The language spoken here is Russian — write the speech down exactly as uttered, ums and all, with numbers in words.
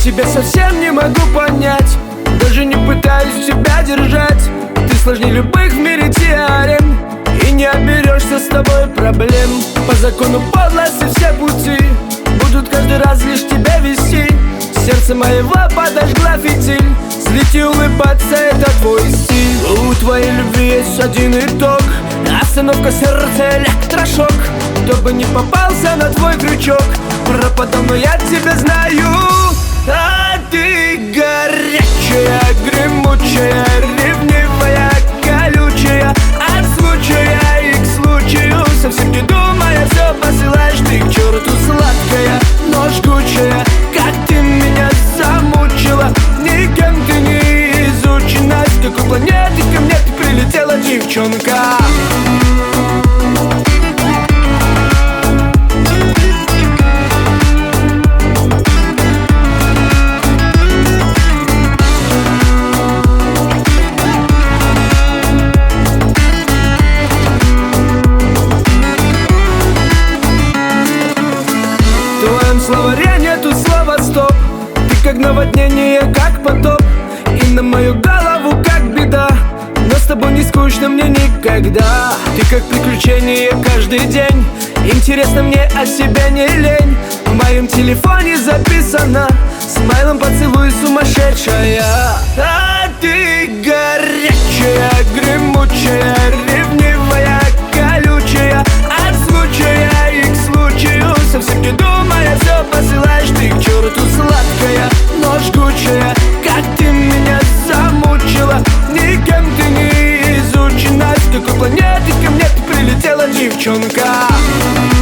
тебя совсем не могу понять, даже не пытаюсь тебя держать. Ты сложнее любых в мире теорем, и не оберешься с тобой проблем. По закону подлости все пути будут каждый раз лишь тебя вести. Сердце моего подожгла фитиль, злить и улыбаться — это твой стиль. У твоей любви есть один итог: остановка сердца, электрошок. Кто бы не попался на твой крючок, пропадал, но я тебя знаю. А ты горячая, гремучая, ревнивая, колючая, от случая и к случаю, совсем не думая, все посылаешь ты к черту. Сладкая, но жгучая, как ты меня замучила. Никем ты не изучена, с какой планеты ко мне ты прилетела, девчонка? В твоем словаре нету слова стоп. Ты как наводнение, как потоп, и на мою голову как беда. Но с тобой не скучно мне никогда. Ты как приключение каждый день. Интересно мне, о себе не лень. В моем телефоне записано: смайлом поцелуй, сумасшедшая. А ты горячая, гремучая, ревнивая, колючая, от случая и к случаю, совсем не думая, все посылаешь ты к черту. Сладкая, но жгучая, как ты меня замучила. Никем ты не изучена, с какой планеты ко мне ты прилетела, девчонка?